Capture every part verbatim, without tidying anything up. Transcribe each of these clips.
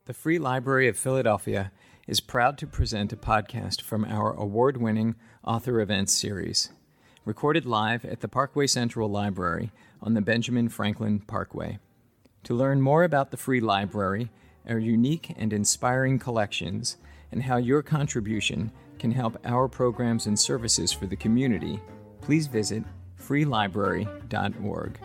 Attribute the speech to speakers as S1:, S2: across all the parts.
S1: The Free Library of Philadelphia is proud to present a podcast from our award-winning Author Events series, recorded live at the Parkway Central Library on the Benjamin Franklin Parkway. To learn more about the Free Library, our unique and inspiring collections, and how your contribution can help our programs and services for the community, please visit free library dot org.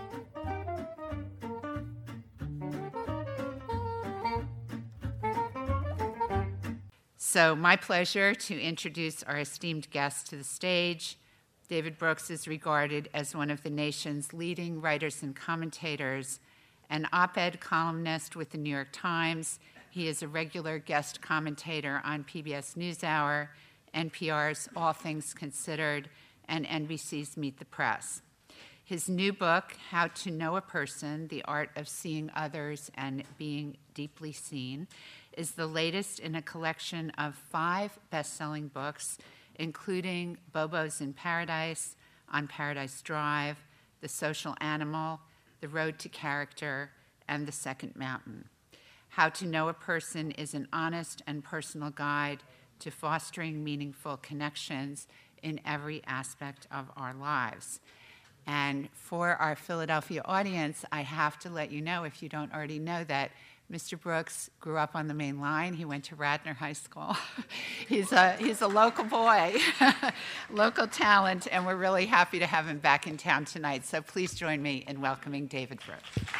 S2: So my pleasure to introduce our esteemed guest to the stage. David Brooks is regarded as one of the nation's leading writers and commentators, an op-ed columnist with the New York Times. He is a regular guest commentator on P B S NewsHour, N P R's All Things Considered, and N B C's Meet the Press. His new book, How to Know a Person, The Art of Seeing Others and Being Deeply Seen, is the latest in a collection of five best-selling books, including Bobo's in Paradise, On Paradise Drive, The Social Animal, The Road to Character, and The Second Mountain. How to Know a Person is an honest and personal guide to fostering meaningful connections in every aspect of our lives. And for our Philadelphia audience, I have to let you know, if you don't already know, that Mister Brooks grew up on the Main Line. He went to Radnor High School. he's, a, he's a local boy, local talent, and we're really happy to have him back in town tonight. So please join me in welcoming David Brooks.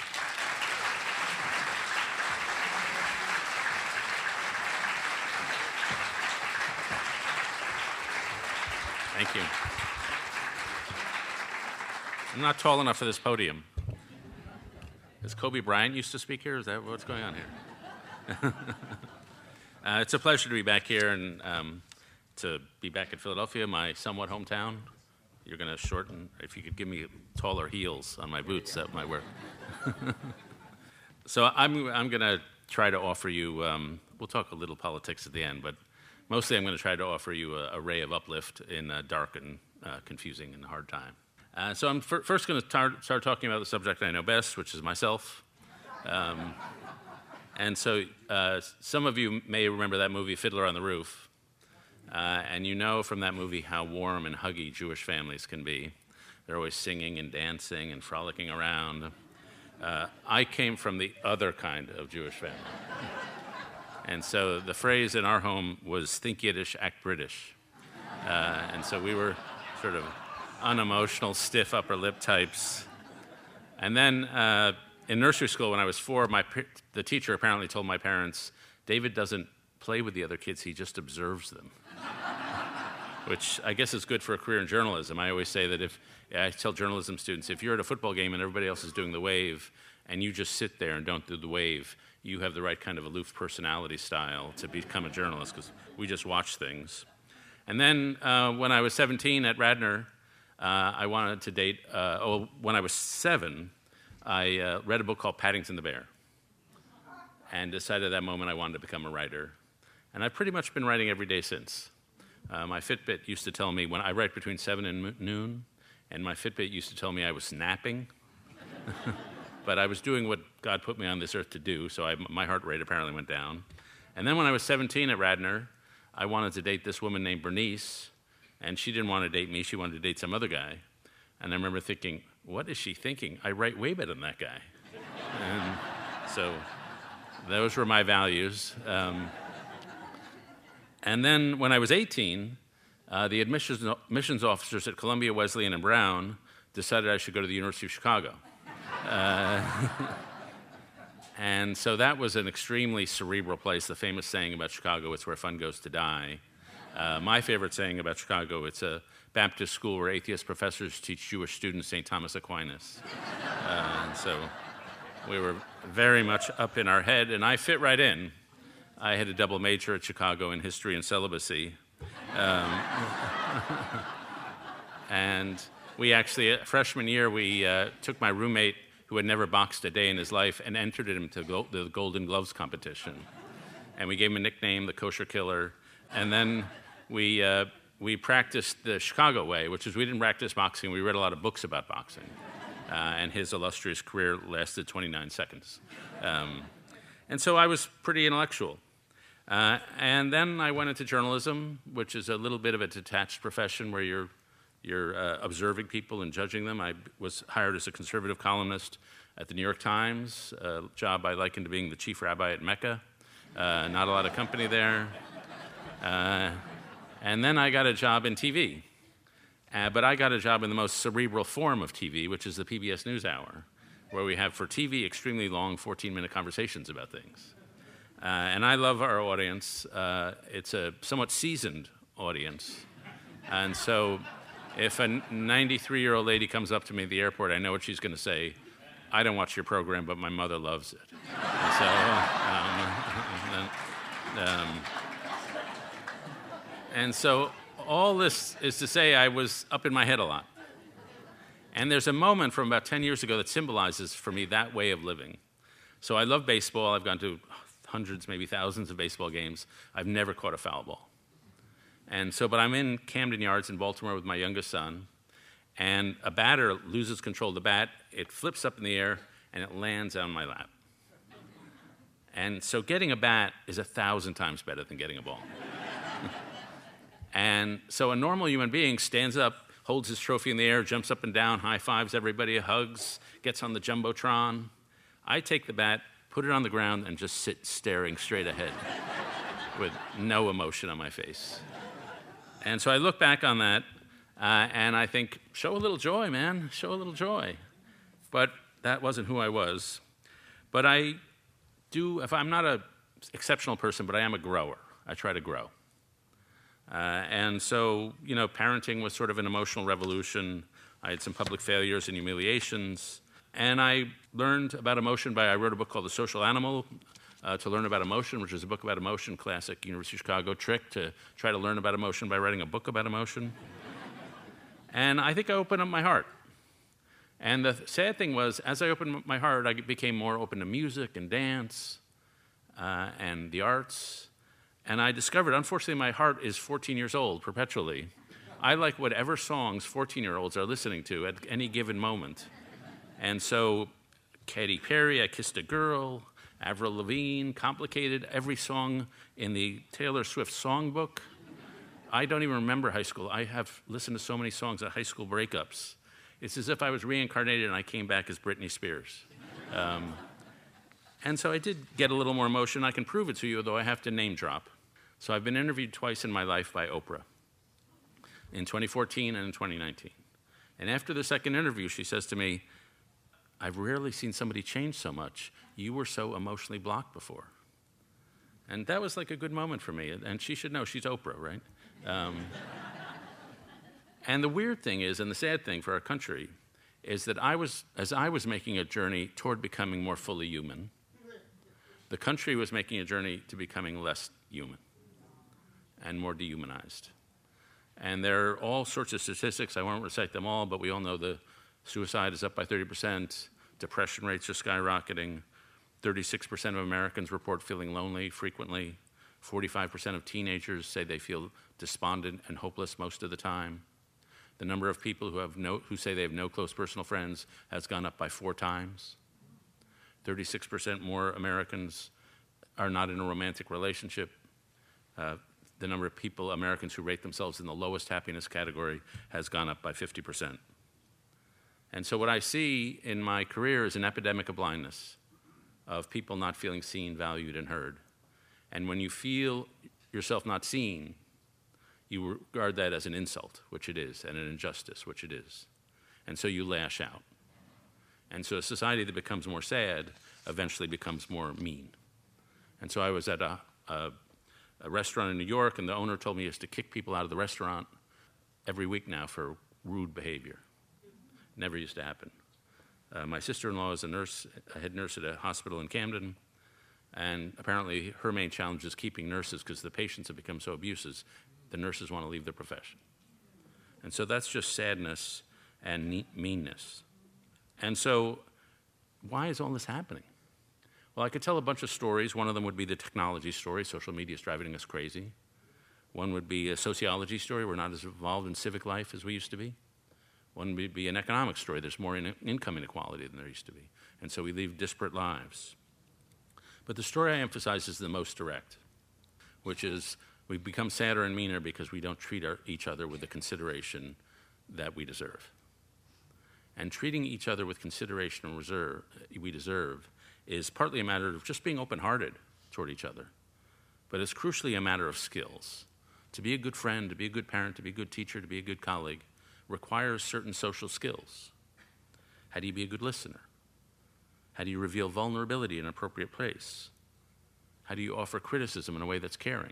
S3: Thank you. I'm not tall enough for this podium. Does Kobe Bryant used to speak here? Is that what's going on here? uh, it's a pleasure to be back here and um, to be back at Philadelphia, my somewhat hometown. You're going to shorten, if you could give me taller heels on my boots, that might work. So I'm, I'm going to try to offer you, um, we'll talk a little politics at the end, but mostly I'm going to try to offer you a, a ray of uplift in a dark and uh, confusing and hard time. Uh, so I'm f- first going to tar- start talking about the subject I know best, which is myself. Um, and so uh, some of you may remember that movie, Fiddler on the Roof. Uh, and you know from that movie how warm and huggy Jewish families can be. They're always singing and dancing and frolicking around. Uh, I came from the other kind of Jewish family. And so the phrase in our home was, think Yiddish, act British. Uh, and so we were sort of unemotional, stiff upper lip types. And then uh, in nursery school when I was four, my the teacher apparently told my parents, David doesn't play with the other kids, he just observes them. Which I guess is good for a career in journalism. I always say that if, I tell journalism students, if you're at a football game and everybody else is doing the wave, and you just sit there and don't do the wave, you have the right kind of aloof personality style to become a journalist, because we just watch things. And then uh, when I was seventeen at Radnor, Uh, I wanted to date, uh, oh, when I was seven, I uh, read a book called Paddington the Bear and decided at that moment I wanted to become a writer. And I've pretty much been writing every day since. Uh, my Fitbit used to tell me when I write between seven and noon, and my Fitbit used to tell me I was napping. But I was doing what God put me on this earth to do, so I, my heart rate apparently went down. And then when I was seventeen at Radnor, I wanted to date this woman named Bernice. And she didn't want to date me, she wanted to date some other guy. And I remember thinking, what is she thinking? I write way better than that guy. And so those were my values. Um, and then when I was eighteen, uh, the admissions, admissions officers at Columbia, Wesleyan, and Brown decided I should go to the University of Chicago. Uh, and so that was an extremely cerebral place. The famous saying about Chicago, it's where fun goes to die. Uh, my favorite saying about Chicago, it's a Baptist school where atheist professors teach Jewish students Saint Thomas Aquinas. Uh, and so we were very much up in our head, and I fit right in. I had a double major at Chicago in history and celibacy. Um, and we actually, freshman year, we uh, took my roommate, who had never boxed a day in his life, and entered him to go- the Golden Gloves competition. And we gave him a nickname, the Kosher Killer. And then we uh, we practiced the Chicago way, which is we didn't practice boxing. We read a lot of books about boxing. Uh, and his illustrious career lasted twenty-nine seconds. Um, And so I was pretty intellectual. Uh, and then I went into journalism, which is a little bit of a detached profession where you're, you're uh, observing people and judging them. I was hired as a conservative columnist at the New York Times, a job I likened to being the chief rabbi at Mecca. Uh, not a lot of company there. Uh, and then I got a job in T V. Uh, but I got a job in the most cerebral form of T V, which is the P B S NewsHour, where we have, for T V, extremely long fourteen-minute conversations about things. Uh, and I love our audience. Uh, it's a somewhat seasoned audience. And so if a ninety-three-year-old lady comes up to me at the airport, I know what she's going to say. I don't watch your program, but my mother loves it. And so, um, and, um, and so all this is to say I was up in my head a lot. And there's a moment from about ten years ago that symbolizes for me that way of living. So I love baseball. I've gone to hundreds, maybe thousands of baseball games. I've never caught a foul ball. And so, but I'm in Camden Yards in Baltimore with my youngest son, and a batter loses control of the bat. It flips up in the air, and it lands on my lap. And so getting a bat is a thousand times better than getting a ball. And so a normal human being stands up, holds his trophy in the air, jumps up and down, high-fives everybody, hugs, gets on the Jumbotron. I take the bat, put it on the ground, and just sit staring straight ahead with no emotion on my face. And so I look back on that, uh, and I think, show a little joy, man, show a little joy. But that wasn't who I was. But I do, if I'm not an exceptional person, but I am a grower. I try to grow. Uh, and so, you know, parenting was sort of an emotional revolution. I had some public failures and humiliations. And I learned about emotion by, I wrote a book called The Social Animal uh, to learn about emotion, which is a book about emotion, classic University of Chicago trick to try to learn about emotion by writing a book about emotion. And I think I opened up my heart. And the sad thing was, as I opened my heart, I became more open to music and dance uh, and the arts. And I discovered, unfortunately, my heart is fourteen years old perpetually. I like whatever songs fourteen-year-olds are listening to at any given moment. And so, Katy Perry, I Kissed a Girl, Avril Lavigne, Complicated, every song in the Taylor Swift songbook. I don't even remember high school. I have listened to so many songs at high school breakups. It's as if I was reincarnated and I came back as Britney Spears. Um, and so I did get a little more emotion. I can prove it to you, though I have to name drop. So I've been interviewed twice in my life by Oprah, in twenty fourteen and in twenty nineteen. And after the second interview, she says to me, I've rarely seen somebody change so much. You were so emotionally blocked before. And that was like a good moment for me. And she should know, she's Oprah, right? Um, and the weird thing is, and the sad thing for our country, is that I was, as I was making a journey toward becoming more fully human, the country was making a journey to becoming less human and more dehumanized. And there are all sorts of statistics. I won't recite them all, but we all know the suicide is up by thirty percent. Depression rates are skyrocketing. thirty-six percent of Americans report feeling lonely frequently. forty-five percent of teenagers say they feel despondent and hopeless most of the time. The number of people who, have no, who say they have no close personal friends has gone up by four times. thirty-six percent more Americans are not in a romantic relationship. Uh, the number of people, Americans who rate themselves in the lowest happiness category, has gone up by fifty percent. And so what I see in my career is an epidemic of blindness, of people not feeling seen, valued, and heard. And when you feel yourself not seen, you regard that as an insult, which it is, and an injustice, which it is. And so you lash out. And so a society that becomes more sad eventually becomes more mean. And so I was at a, a, a restaurant in New York, and the owner told me he has to kick people out of the restaurant every week now for rude behavior. Never used to happen. Uh, my sister-in-law is a nurse, a head nurse at a hospital in Camden, and apparently her main challenge is keeping nurses because the patients have become so abusive, the nurses want to leave their profession. And so that's just sadness and meanness. And so why is all this happening? Well, I could tell a bunch of stories. One of them would be the technology story. Social media is driving us crazy. One would be a sociology story. We're not as involved in civic life as we used to be. One would be an economic story. There's more in income inequality than there used to be. And so we live disparate lives. But the story I emphasize is the most direct, which is we become sadder and meaner because we don't treat our, each other with the consideration that we deserve. And treating each other with consideration and reserve we deserve is partly a matter of just being open-hearted toward each other, but it's crucially a matter of skills. To be a good friend, to be a good parent, to be a good teacher, to be a good colleague requires certain social skills. How do you be a good listener? How do you reveal vulnerability in an appropriate place? How do you offer criticism in a way that's caring?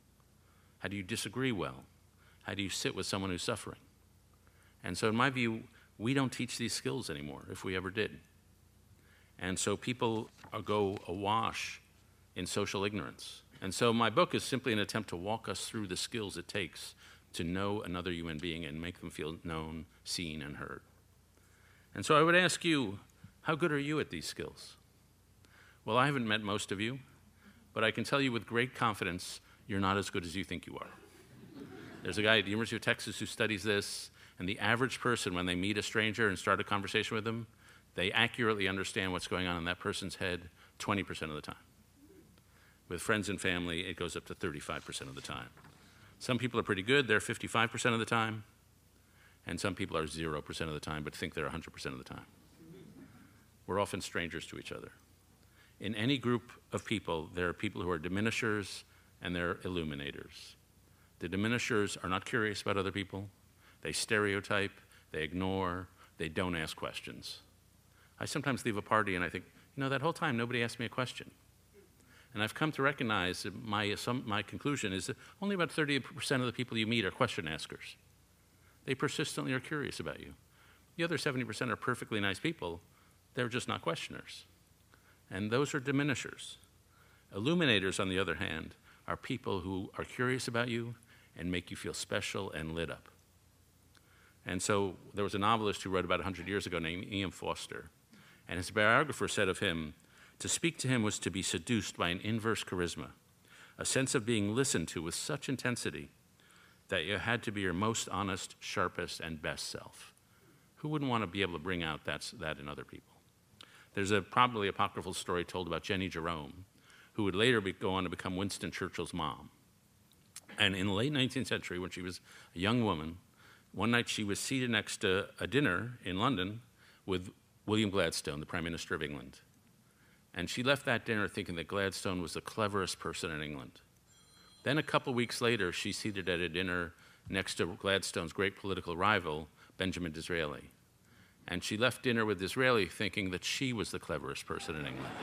S3: How do you disagree well? How do you sit with someone who's suffering? And so in my view, we don't teach these skills anymore, if we ever did. And so people go awash in social ignorance. And so my book is simply an attempt to walk us through the skills it takes to know another human being and make them feel known, seen, and heard. And so I would ask you, how good are you at these skills? Well, I haven't met most of you, but I can tell you with great confidence, you're not as good as you think you are. There's a guy at the University of Texas who studies this, and the average person, when they meet a stranger and start a conversation with them, they accurately understand what's going on in that person's head twenty percent of the time. With friends and family, it goes up to thirty-five percent of the time. Some people are pretty good, they're fifty-five percent of the time, and some people are zero percent of the time, but think they're one hundred percent of the time. We're often strangers to each other. In any group of people, there are people who are diminishers and there are illuminators. The diminishers are not curious about other people. They stereotype, they ignore, they don't ask questions. I sometimes leave a party and I think, you know, that whole time nobody asked me a question. And I've come to recognize that my, some, my conclusion is that only about thirty percent of the people you meet are question askers. They persistently are curious about you. The other seventy percent are perfectly nice people. They're just not questioners. And those are diminishers. Illuminators, on the other hand, are people who are curious about you and make you feel special and lit up. And so there was a novelist who wrote about one hundred years ago named E M Foster. And his biographer said of him, to speak to him was to be seduced by an inverse charisma, a sense of being listened to with such intensity that you had to be your most honest, sharpest, and best self. Who wouldn't want to be able to bring out that, that in other people? There's a probably apocryphal story told about Jenny Jerome, who would later be, go on to become Winston Churchill's mom. And in the late nineteenth century, when she was a young woman, one night she was seated next to a dinner in London with William Gladstone, the Prime Minister of England. And she left that dinner thinking that Gladstone was the cleverest person in England. Then a couple weeks later, she's seated at a dinner next to Gladstone's great political rival, Benjamin Disraeli. And she left dinner with Disraeli thinking that she was the cleverest person in England.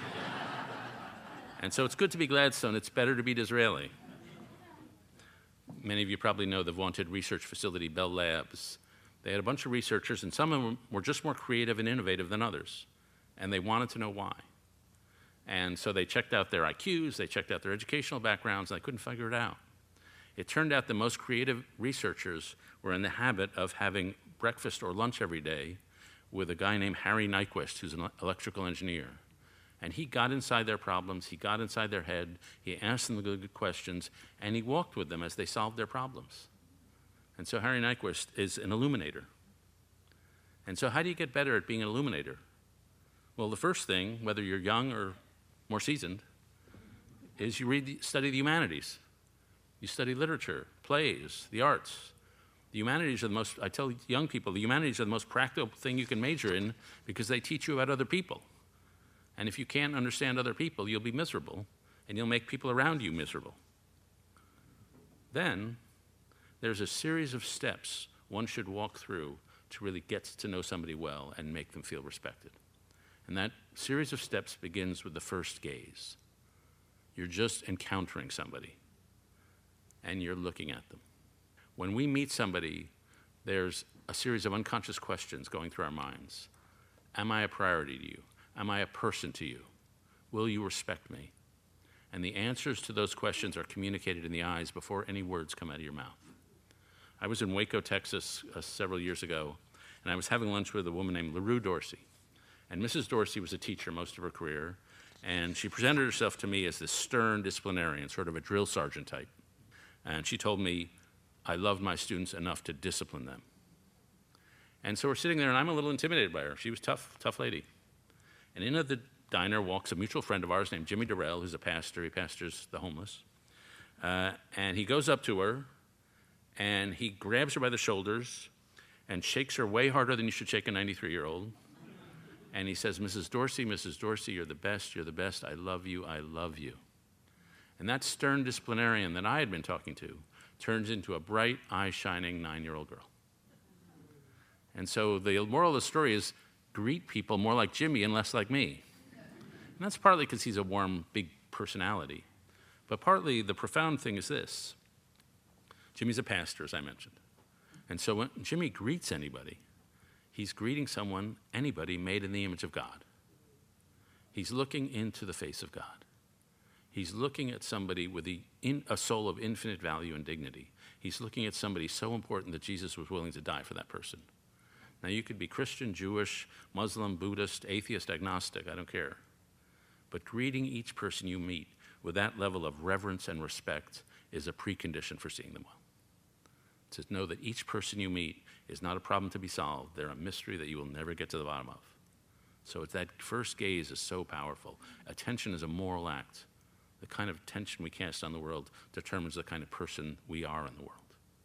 S3: And so it's good to be Gladstone, it's better to be Disraeli. Many of you probably know the vaunted research facility Bell Labs. They had a bunch of researchers, and some of them were just more creative and innovative than others, and they wanted to know why. And so they checked out their I Qs, they checked out their educational backgrounds, and they couldn't figure it out. It turned out the most creative researchers were in the habit of having breakfast or lunch every day with a guy named Harry Nyquist, who's an electrical engineer. And he got inside their problems, he got inside their head, he asked them the good questions, and he walked with them as they solved their problems. And so Harry Nyquist is an illuminator. And so how do you get better at being an illuminator? Well, the first thing, whether you're young or more seasoned, is you read, the, study the humanities. You study literature, plays, the arts. The humanities are the most, I tell young people, the humanities are the most practical thing you can major in because they teach you about other people. And if you can't understand other people, you'll be miserable, and you'll make people around you miserable. Then, there's a series of steps one should walk through to really get to know somebody well and make them feel respected. And that series of steps begins with the first gaze. You're just encountering somebody, and you're looking at them. When we meet somebody, there's a series of unconscious questions going through our minds. Am I a priority to you? Am I a person to you? Will you respect me? And the answers to those questions are communicated in the eyes before any words come out of your mouth. I was in Waco, Texas uh, several years ago, and I was having lunch with a woman named LaRue Dorsey. And Missus Dorsey was a teacher most of her career, and she presented herself to me as this stern disciplinarian, sort of a drill sergeant type. And she told me, I loved my students enough to discipline them. And so we're sitting there, and I'm a little intimidated by her. She was tough, tough lady. And in the diner walks a mutual friend of ours named Jimmy Durrell, who's a pastor. He pastors the homeless. Uh, and he goes up to her, and he grabs her by the shoulders and shakes her way harder than you should shake a ninety-three-year-old. And he says, Missus Dorsey, Missus Dorsey, you're the best, you're the best. I love you, I love you. And that stern disciplinarian that I had been talking to turns into a bright, eye-shining nine-year-old girl. And so the moral of the story is greet people more like Jimmy and less like me. And that's partly because he's a warm, big personality. But partly the profound thing is this. Jimmy's a pastor, as I mentioned. And so when Jimmy greets anybody, he's greeting someone, anybody, made in the image of God. He's looking into the face of God. He's looking at somebody with the in, a soul of infinite value and dignity. He's looking at somebody so important that Jesus was willing to die for that person. Now, you could be Christian, Jewish, Muslim, Buddhist, atheist, agnostic, I don't care. But greeting each person you meet with that level of reverence and respect is a precondition for seeing them well. To know that each person you meet is not a problem to be solved. They're a mystery that you will never get to the bottom of. So it's that first gaze is so powerful. Attention is a moral act. The kind of attention we cast on the world determines the kind of person we are in the world.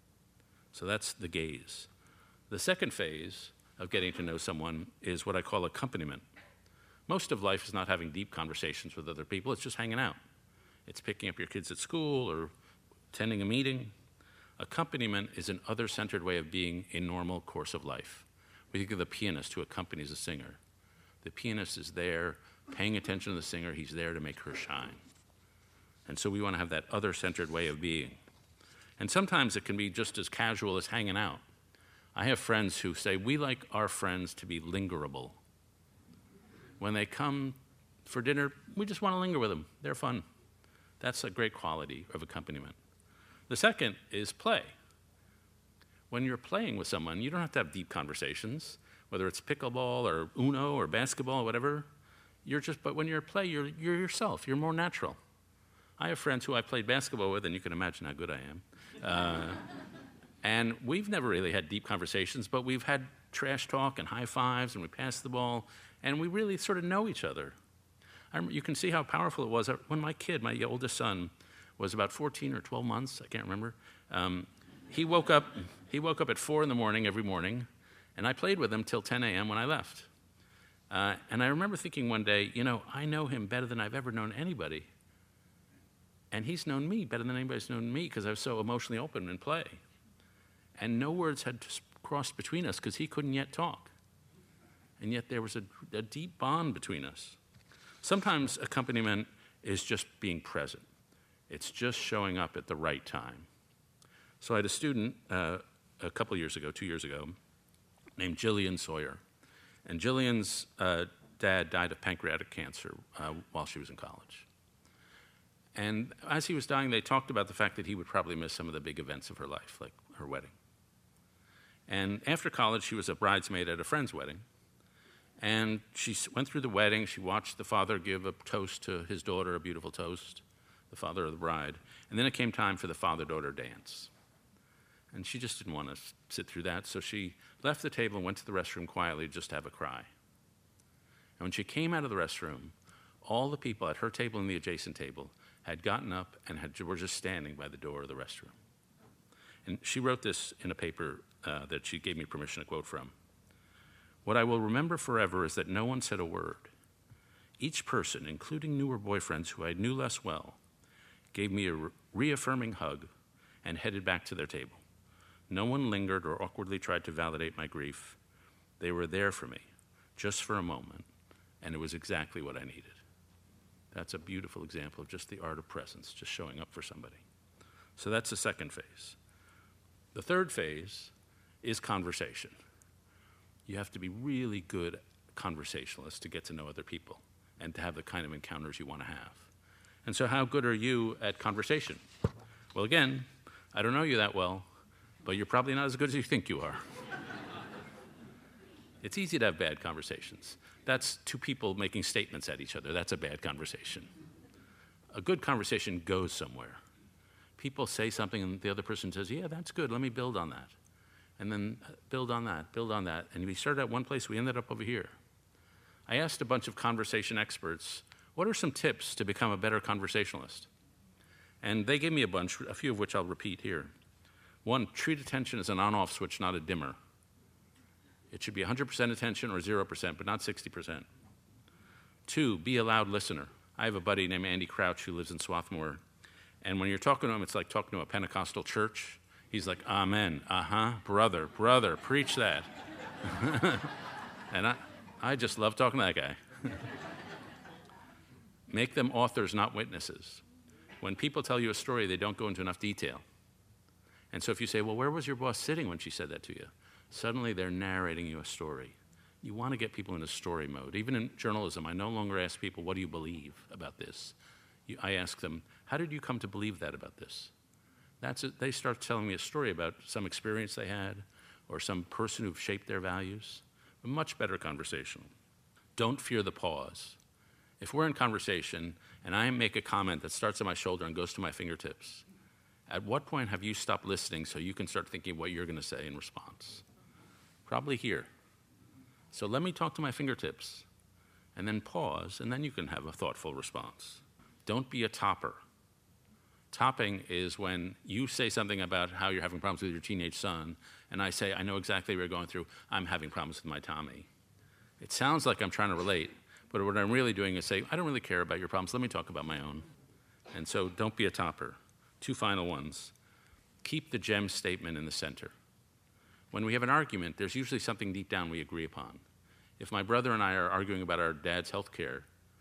S3: So that's the gaze. The second phase of getting to know someone is what I call accompaniment. Most of life is not having deep conversations with other people. It's just hanging out. It's picking up your kids at school or attending a meeting. Accompaniment is an other-centered way of being a normal course of life. We think of the pianist who accompanies a singer. The pianist is there paying attention to the singer. He's there to make her shine. And so we want to have that other-centered way of being. And sometimes it can be just as casual as hanging out. I have friends who say, we like our friends to be lingerable. When they come for dinner, we just want to linger with them. They're fun. That's a great quality of accompaniment. The second is play. When you're playing with someone, you don't have to have deep conversations, whether it's pickleball or Uno or basketball or whatever. You're just, but when you're at play, you're, you're yourself. You're more natural. I have friends who I played basketball with, and you can imagine how good I am. Uh, and we've never really had deep conversations, but we've had trash talk and high fives, and we pass the ball, and we really sort of know each other. I remember, you can see how powerful it was when my kid, my oldest son, was about fourteen or twelve months, I can't remember. Um, he woke up he woke up at four in the morning every morning, and I played with him till ten a.m. when I left. Uh, and I remember thinking one day, you know, I know him better than I've ever known anybody. And he's known me better than anybody's known me because I was so emotionally open in play. And no words had crossed between us because he couldn't yet talk. And yet there was a, a deep bond between us. Sometimes accompaniment is just being present. It's just showing up at the right time. So I had a student uh, a couple years ago, two years ago, named Jillian Sawyer. And Jillian's uh, dad died of pancreatic cancer uh, while she was in college. And as he was dying, they talked about the fact that he would probably miss some of the big events of her life, like her wedding. And after college, she was a bridesmaid at a friend's wedding. And she went through the wedding. She watched the father give a toast to his daughter, a beautiful toast, the father of the bride. And then it came time for the father-daughter dance. And she just didn't want to sit through that, so she left the table and went to the restroom quietly just to have a cry. And when she came out of the restroom, all the people at her table and the adjacent table had gotten up and had, were just standing by the door of the restroom. And she wrote this in a paper uh, that she gave me permission to quote from. What I will remember forever is that no one said a word. Each person, including newer boyfriends who I knew less well, gave me a re- reaffirming hug and headed back to their table. No one lingered or awkwardly tried to validate my grief. They were there for me, just for a moment, and it was exactly what I needed. That's a beautiful example of just the art of presence, just showing up for somebody. So that's the second phase. The third phase is conversation. You have to be really good conversationalists to get to know other people and to have the kind of encounters you want to have. And so how good are you at conversation? Well, again, I don't know you that well, but you're probably not as good as you think you are. It's easy to have bad conversations. That's two people making statements at each other. That's a bad conversation. A good conversation goes somewhere. People say something and the other person says, yeah, that's good, let me build on that. And then build on that, build on that. And we started at one place, we ended up over here. I asked a bunch of conversation experts, what are some tips to become a better conversationalist? And they gave me a bunch, a few of which I'll repeat here. One, treat attention as an on-off switch, not a dimmer. It should be one hundred percent attention or zero percent, but not sixty percent. Two, be a loud listener. I have a buddy named Andy Crouch who lives in Swarthmore, and when you're talking to him, it's like talking to a Pentecostal church. He's like, amen, uh-huh, brother, brother, preach that. And I, I just love talking to that guy. Make them authors, not witnesses. When people tell you a story, they don't go into enough detail. And so if you say, well, where was your boss sitting when she said that to you? Suddenly they're narrating you a story. You want to get people in a story mode. Even in journalism, I no longer ask people, what do you believe about this? You, I ask them, how did you come to believe that about this? That's it. They start telling me a story about some experience they had or some person who shaped their values. A much better conversation. Don't fear the pause. If we're in conversation and I make a comment that starts on my shoulder and goes to my fingertips, at what point have you stopped listening so you can start thinking what you're going to say in response? Probably here. So let me talk to my fingertips, and then pause, and then you can have a thoughtful response. Don't be a topper. Topping is when you say something about how you're having problems with your teenage son, and I say, I know exactly what you're going through. I'm having problems with my Tommy. It sounds like I'm trying to relate, but what I'm really doing is say, I don't really care about your problems. Let me talk about my own. And so don't be a topper. Two final ones. Keep the gem statement in the center. When we have an argument, there's usually something deep down we agree upon. If my brother and I are arguing about our dad's health care,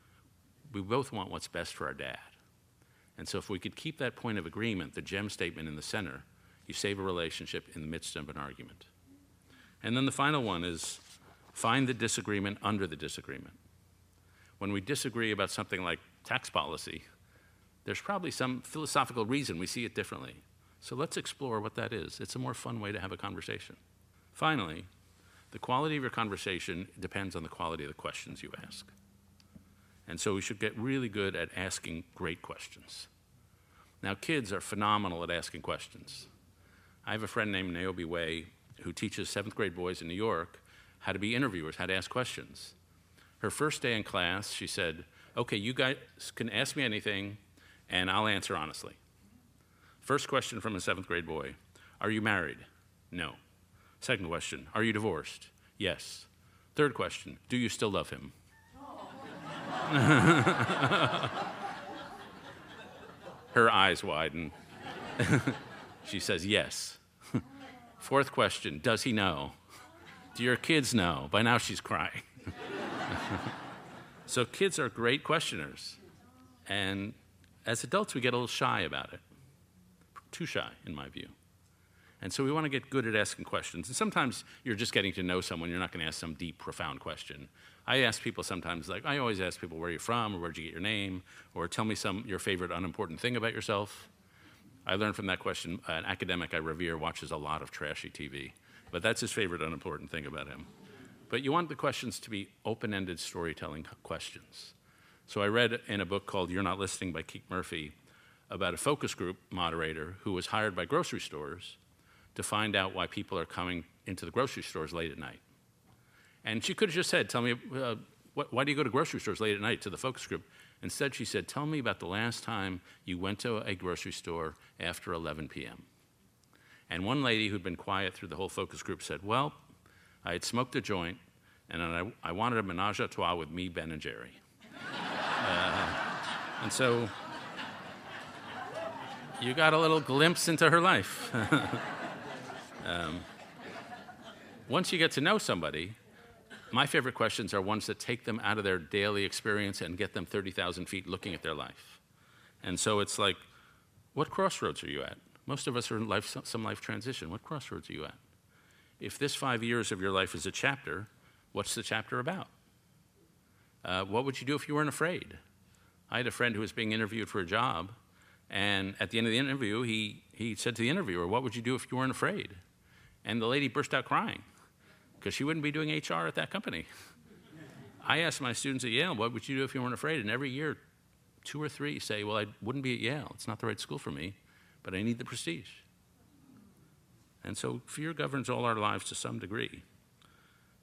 S3: we both want what's best for our dad. And so if we could keep that point of agreement, the gem statement in the center, you save a relationship in the midst of an argument. And then the final one is find the disagreement under the disagreement. When we disagree about something like tax policy, there's probably some philosophical reason we see it differently. So let's explore what that is. It's a more fun way to have a conversation. Finally, the quality of your conversation depends on the quality of the questions you ask. And so we should get really good at asking great questions. Now, kids are phenomenal at asking questions. I have a friend named Naomi Way who teaches seventh grade boys in New York how to be interviewers, how to ask questions. Her first day in class, she said, okay, you guys can ask me anything, and I'll answer honestly. First question from a seventh grade boy, are you married? No. Second question, are you divorced? Yes. Third question, do you still love him? Her eyes widen. She says, yes. Fourth question, does he know? Do your kids know? By now she's crying. So kids are great questioners. And as adults, we get a little shy about it. Too shy, in my view. And so we want to get good at asking questions. And sometimes you're just getting to know someone. You're not going to ask some deep, profound question. I ask people sometimes, like, I always ask people, where are you from, or where'd you get your name, or tell me some your favorite unimportant thing about yourself. I learned from that question, an academic I revere watches a lot of trashy T V, but that's his favorite unimportant thing about him. But you want the questions to be open-ended storytelling questions. So I read in a book called You're Not Listening by Keith Murphy about a focus group moderator who was hired by grocery stores to find out why people are coming into the grocery stores late at night. And she could have just said, tell me, uh, wh- why do you go to grocery stores late at night, to the focus group? Instead, she said, tell me about the last time you went to a grocery store after eleven p.m. And one lady who'd been quiet through the whole focus group said, well, I had smoked a joint, and I, I wanted a menage a trois with me, Ben, and Jerry. uh, and so you got a little glimpse into her life. um, once you get to know somebody, my favorite questions are ones that take them out of their daily experience and get them thirty thousand feet looking at their life. And so it's like, what crossroads are you at? Most of us are in life, some life transition. What crossroads are you at? If this five years of your life is a chapter, what's the chapter about? Uh, what would you do if you weren't afraid? I had a friend who was being interviewed for a job, and at the end of the interview, he, he said to the interviewer, what would you do if you weren't afraid? And the lady burst out crying, because she wouldn't be doing H R at that company. I asked my students at Yale, what would you do if you weren't afraid? And every year, two or three say, well, I wouldn't be at Yale. It's not the right school for me, but I need the prestige. And so fear governs all our lives to some degree.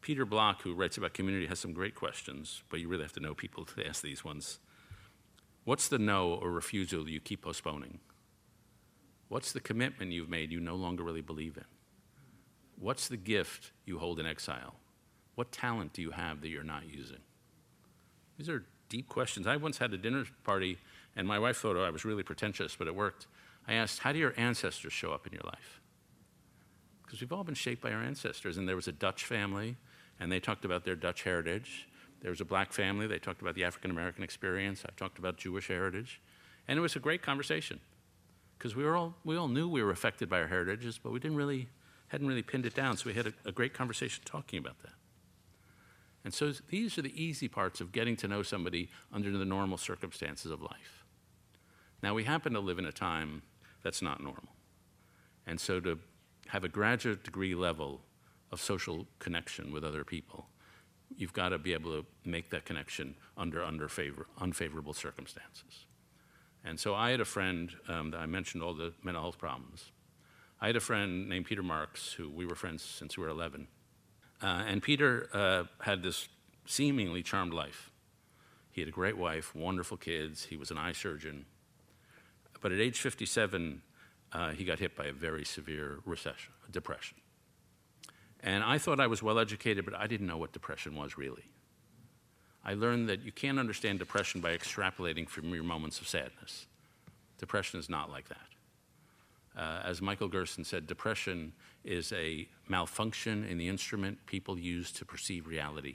S3: Peter Block, who writes about community, has some great questions, but you really have to know people to ask these ones. What's the no or refusal you keep postponing? What's the commitment you've made you no longer really believe in? What's the gift you hold in exile? What talent do you have that you're not using? These are deep questions. I once had a dinner party, and my wife thought I was really pretentious, but it worked. I asked, how do your ancestors show up in your life? Because we've all been shaped by our ancestors, and there was a Dutch family, and they talked about their Dutch heritage. There was a black family, they talked about the African-American experience. I talked about Jewish heritage. And it was a great conversation, because we were all we all knew we were affected by our heritages, but we didn't really hadn't really pinned it down, so we had a, a great conversation talking about that. And so these are the easy parts of getting to know somebody under the normal circumstances of life. Now, we happen to live in a time that's not normal. And so to have a graduate degree level of social connection with other people, you've got to be able to make that connection under, under favor, unfavorable circumstances. And so I had a friend um, that I mentioned all the mental health problems. I had a friend named Peter Marks, who we were friends since we were eleven. Uh, and Peter uh, had this seemingly charmed life. He had a great wife, wonderful kids. He was an eye surgeon. But at age fifty-seven, uh, he got hit by a very severe recession, depression. And I thought I was well educated, but I didn't know what depression was really. I learned that you can't understand depression by extrapolating from your moments of sadness. Depression is not like that. Uh, as Michael Gerson said, depression is a malfunction in the instrument people use to perceive reality.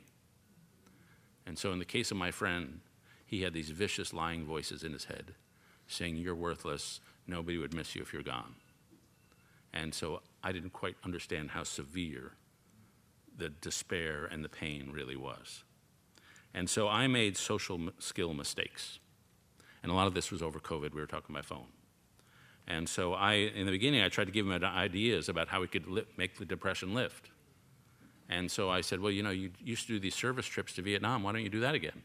S3: And so in the case of my friend, he had these vicious lying voices in his head saying, you're worthless, nobody would miss you if you're gone. And so I didn't quite understand how severe the despair and the pain really was. And so I made social skill mistakes. And a lot of this was over COVID. We were talking by phone. And so I, in the beginning, I tried to give him ideas about how we could li- make the depression lift. And so I said, well, you know, you used to do these service trips to Vietnam. Why don't you do that again?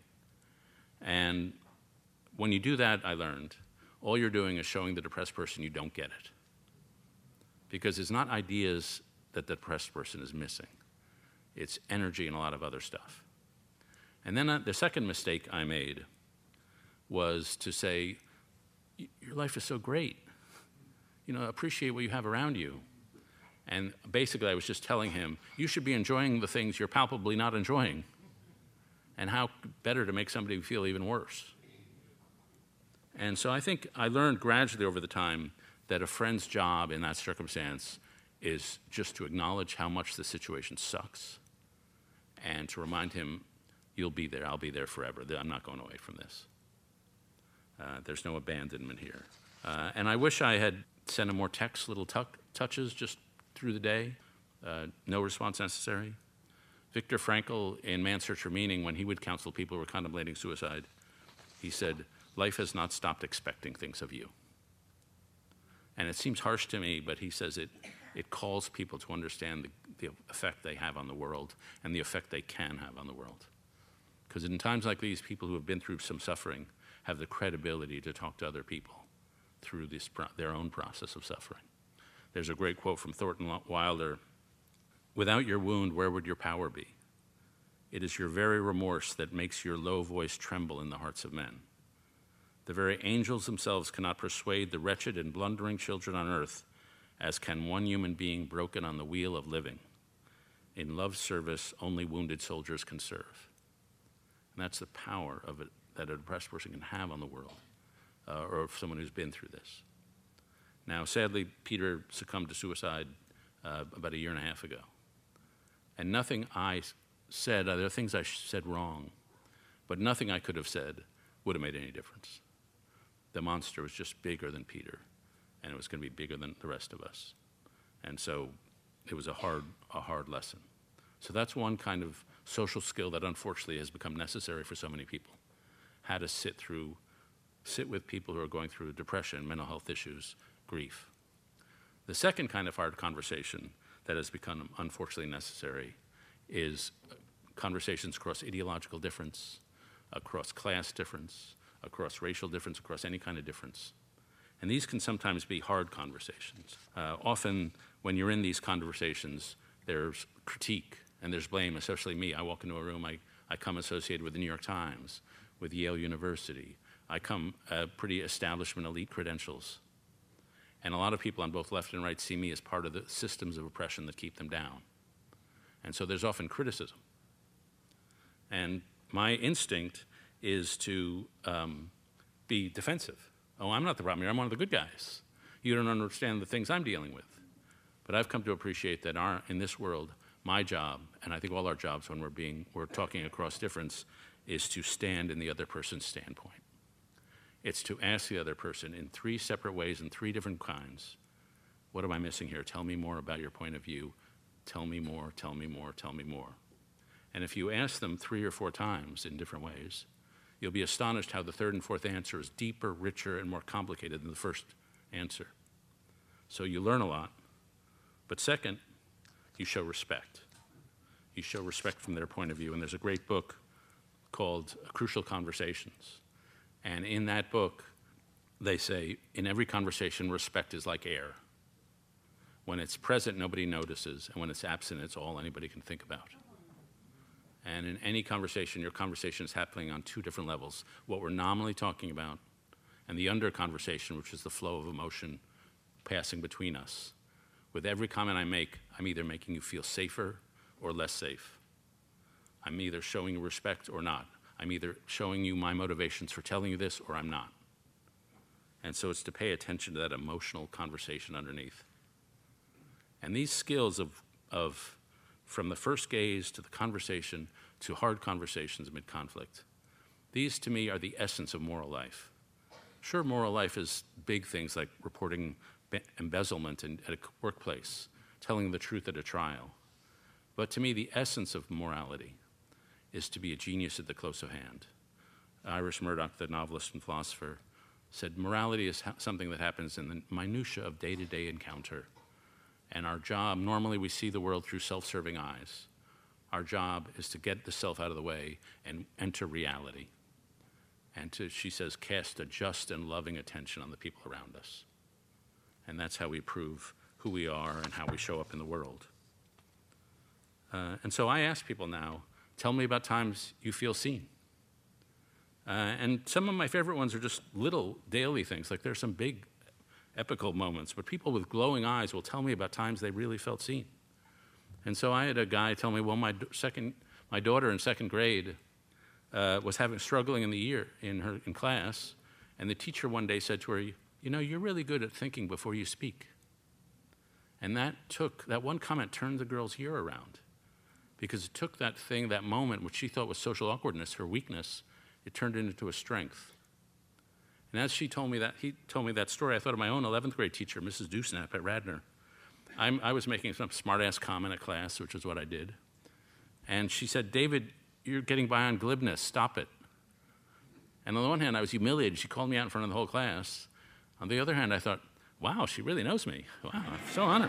S3: And when you do that, I learned, all you're doing is showing the depressed person you don't get it. Because it's not ideas that the depressed person is missing. It's energy and a lot of other stuff. And then uh, the second mistake I made was to say, your life is so great. You know, appreciate what you have around you. And basically I was just telling him, you should be enjoying the things you're palpably not enjoying. And how better to make somebody feel even worse. And so I think I learned gradually over the time that a friend's job in that circumstance is just to acknowledge how much the situation sucks and to remind him, you'll be there, I'll be there forever. I'm not going away from this. Uh, there's no abandonment here. Uh, and I wish I had sent him more text, little tuck, touches just through the day. Uh, no response necessary. Viktor Frankl, in Man's Search for Meaning, when he would counsel people who were contemplating suicide, he said, life has not stopped expecting things of you. And it seems harsh to me, but he says it, it calls people to understand the, the effect they have on the world and the effect they can have on the world. Because in times like these, people who have been through some suffering have the credibility to talk to other people through this pro- their own process of suffering. There's a great quote from Thornton Wilder, without your wound, where would your power be? It is your very remorse that makes your low voice tremble in the hearts of men. The very angels themselves cannot persuade the wretched and blundering children on earth, as can one human being broken on the wheel of living. In love's service, only wounded soldiers can serve. And that's the power of it that a depressed person can have on the world, uh, or someone who's been through this. Now, sadly, Peter succumbed to suicide uh, about a year and a half ago. And nothing I said, uh, there are things I said wrong, but nothing I could have said would have made any difference. The monster was just bigger than Peter, and it was going to be bigger than the rest of us. And so it was a hard, a hard lesson. So that's one kind of social skill that unfortunately has become necessary for so many people. How to sit through, sit with people who are going through depression, mental health issues, grief. The second kind of hard conversation that has become unfortunately necessary is conversations across ideological difference, across class difference, across racial difference, across any kind of difference. And these can sometimes be hard conversations. Uh, often when you're in these conversations, there's critique and there's blame, especially me. I walk into a room, I, I come associated with the New York Times, with Yale University. I come uh, pretty establishment elite credentials. And a lot of people on both left and right see me as part of the systems of oppression that keep them down. And so there's often criticism. And my instinct is to um, be defensive. Oh, I'm not the problem here. I'm one of the good guys. You don't understand the things I'm dealing with. But I've come to appreciate that our, in this world, my job, and I think all our jobs when we're being we're talking across difference, is to stand in the other person's standpoint. It's to ask the other person in three separate ways, in three different kinds, what am I missing here? Tell me more about your point of view. Tell me more, tell me more, tell me more. And if you ask them three or four times in different ways, you'll be astonished how the third and fourth answer is deeper, richer, and more complicated than the first answer. So you learn a lot. But second, you show respect. You show respect from their point of view. And there's a great book called Crucial Conversations. And in that book, they say, in every conversation, respect is like air. When it's present, nobody notices. And when it's absent, it's all anybody can think about. And in any conversation, your conversation is happening on two different levels. What we're nominally talking about, and the under conversation, which is the flow of emotion passing between us. With every comment I make, I'm either making you feel safer or less safe. I'm either showing you respect or not. I'm either showing you my motivations for telling you this or I'm not. And so it's to pay attention to that emotional conversation underneath. And these skills of, of from the first gaze to the conversation to hard conversations amid conflict, these to me are the essence of moral life. Sure, moral life is big things like reporting embezzlement in, at a workplace, telling the truth at a trial. But to me, the essence of morality is to be a genius at the close of hand. Iris Murdoch, the novelist and philosopher, said morality is ha- something that happens in the minutiae of day-to-day encounter. And our job, normally we see the world through self-serving eyes. Our job is to get the self out of the way and enter reality. And to, she says, cast a just and loving attention on the people around us. And that's how we prove who we are and how we show up in the world. Uh, and so I ask people now, tell me about times you feel seen. Uh, and some of my favorite ones are just little daily things, like there's some big epical moments, but people with glowing eyes will tell me about times they really felt seen. And so I had a guy tell me, well, my second, my daughter in second grade uh, was having struggling in the year in her in class, and the teacher one day said to her, you know, you're really good at thinking before you speak. And that took, that one comment turned the girl's year around, because it took that thing, that moment, which she thought was social awkwardness, her weakness, it turned it into a strength. And as she told me that, he told me that story, I thought of my own eleventh grade teacher, Missus Dusnap at Radnor. I'm, I was making some smart-ass comment at class, which is what I did. And she said, David, you're getting by on glibness, stop it. And on the one hand, I was humiliated. She called me out in front of the whole class. On the other hand, I thought, wow, she really knows me. Wow, I'm so honored.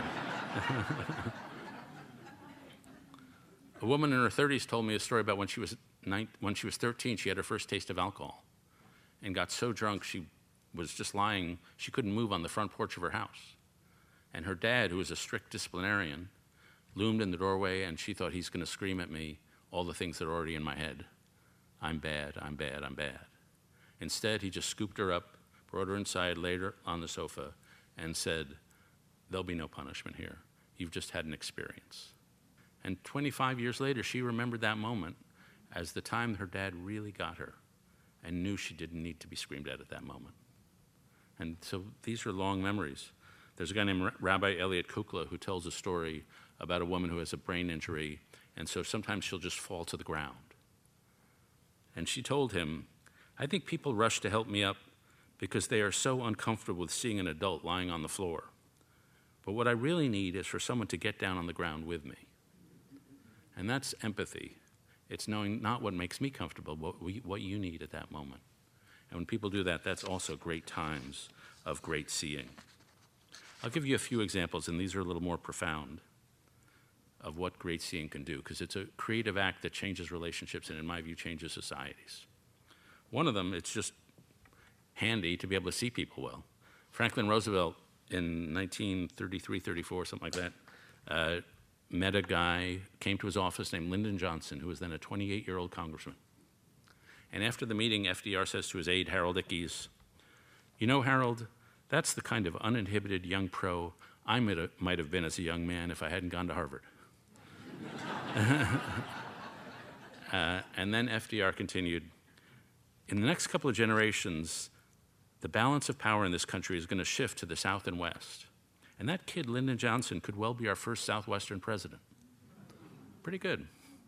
S3: A woman in her thirties told me a story about when she was nine, when she was thirteen, she had her first taste of alcohol and got so drunk she was just lying, she couldn't move on the front porch of her house. And her dad, who was a strict disciplinarian, loomed in the doorway, and she thought he's going to scream at me all the things that are already in my head. I'm bad, I'm bad, I'm bad. Instead, he just scooped her up, brought her inside, laid her on the sofa, and said, there'll be no punishment here. You've just had an experience. And twenty-five years later, she remembered that moment as the time her dad really got her and knew she didn't need to be screamed at at that moment. And so these are long memories. There's a guy named Rabbi Elliot Kukla who tells a story about a woman who has a brain injury, and so sometimes she'll just fall to the ground. And she told him, I think people rush to help me up because they are so uncomfortable with seeing an adult lying on the floor. But what I really need is for someone to get down on the ground with me. And that's empathy. It's knowing not what makes me comfortable, but what, we, what you need at that moment. And when people do that, that's also great times of great seeing. I'll give you a few examples, and these are a little more profound, of what great seeing can do, because it's a creative act that changes relationships and, in my view, changes societies. One of them, it's just handy to be able to see people well. Franklin Roosevelt, in nineteen thirty-three, thirty-four, something like that, uh, met a guy, came to his office named Lyndon Johnson, who was then a twenty-eight-year-old congressman. And after the meeting, F D R says to his aide, Harold Ickes, "You know, Harold, that's the kind of uninhibited young pro I might have been as a young man if I hadn't gone to Harvard." uh, and then F D R continued, "In the next couple of generations, the balance of power in this country is going to shift to the South and West. And that kid, Lyndon Johnson, could well be our first Southwestern president." Pretty good.